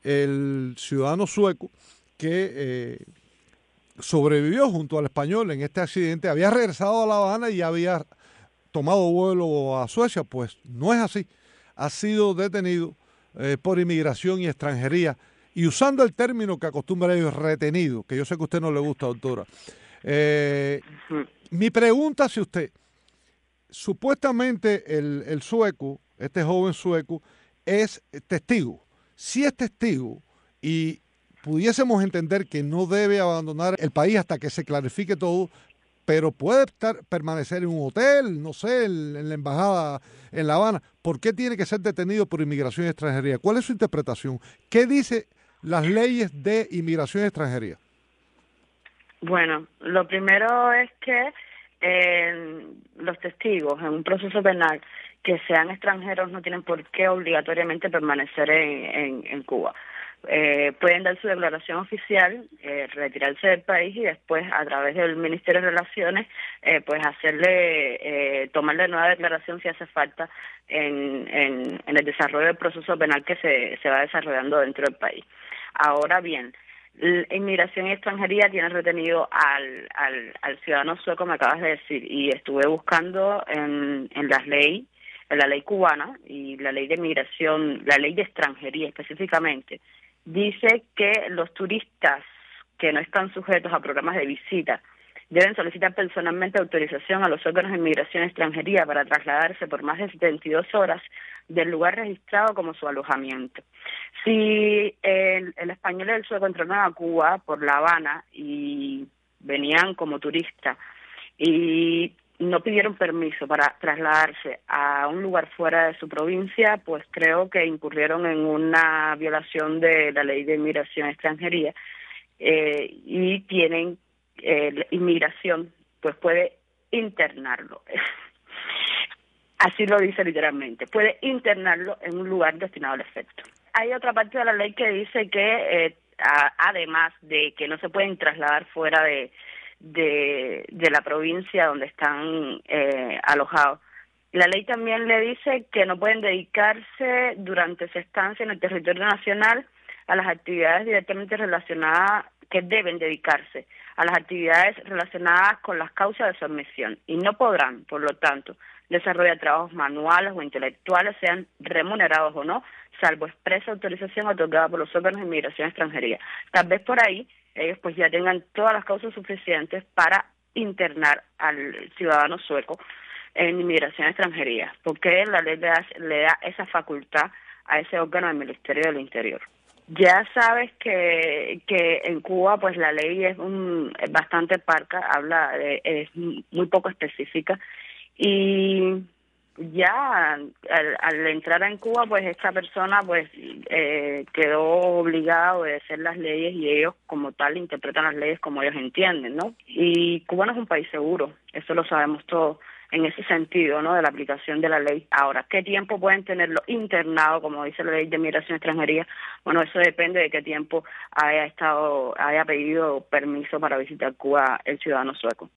el ciudadano sueco que sobrevivió junto al español en este accidente, había regresado a La Habana y había tomado vuelo a Suecia. Pues no es así. Ha sido detenido por inmigración y extranjería, y usando el término que acostumbran ellos, retenido, que yo sé que a usted no le gusta, doctora. Mi pregunta hacia usted: supuestamente el sueco, este joven sueco, es testigo. Si es testigo y pudiésemos entender que no debe abandonar el país hasta que se clarifique todo, pero puede permanecer en un hotel, no sé, en la embajada en La Habana, ¿por qué tiene que ser detenido por inmigración y extranjería? ¿Cuál es su interpretación? ¿Qué dice las leyes de inmigración y extranjería? Bueno, lo primero es que los testigos en un proceso penal que sean extranjeros no tienen por qué obligatoriamente permanecer en Cuba. Pueden dar su declaración oficial, retirarse del país y después a través del Ministerio de Relaciones pues tomarle nueva declaración si hace falta en el desarrollo del proceso penal que se va desarrollando dentro del país. Ahora bien, Inmigración y Extranjería tiene retenido al ciudadano sueco, me acabas de decir, y estuve buscando en la ley cubana y la ley de migración, la ley de extranjería específicamente, dice que los turistas que no están sujetos a programas de visita deben solicitar personalmente autorización a los órganos de inmigración y extranjería para trasladarse por más de 72 horas del lugar registrado como su alojamiento. Si el español y el sueco entraron a Cuba por La Habana y venían como turistas y no pidieron permiso para trasladarse a un lugar fuera de su provincia, pues creo que incurrieron en una violación de la ley de inmigración y extranjería, y tienen inmigración, pues puede internarlo. Así lo dice literalmente, puede internarlo en un lugar destinado al efecto. Hay otra parte de la ley que dice que además de que no se pueden trasladar fuera de la provincia donde están alojados, la ley también le dice que no pueden dedicarse durante su estancia en el territorio nacional a las actividades directamente relacionadas, que deben dedicarse a las actividades relacionadas con las causas de su admisión, y no podrán, por lo tanto, desarrollar trabajos manuales o intelectuales, sean remunerados o no, salvo expresa autorización otorgada por los órganos de inmigración y extranjería. Tal vez por ahí ellos pues ya tengan todas las causas suficientes para internar al ciudadano sueco en inmigración y extranjería, porque la ley le da esa facultad a ese órgano del Ministerio del Interior. Ya sabes que en Cuba pues la ley es bastante parca, es muy poco específica, y ya al entrar en Cuba pues esta persona pues quedó obligada a obedecer las leyes, y ellos como tal interpretan las leyes como ellos entienden, ¿no? Y Cuba no es un país seguro, eso lo sabemos todos en ese sentido, ¿no?, de la aplicación de la ley. Ahora, ¿qué tiempo pueden tenerlo internado, como dice la ley de migración y extranjería? Bueno, eso depende de qué tiempo haya pedido permiso para visitar Cuba el ciudadano sueco.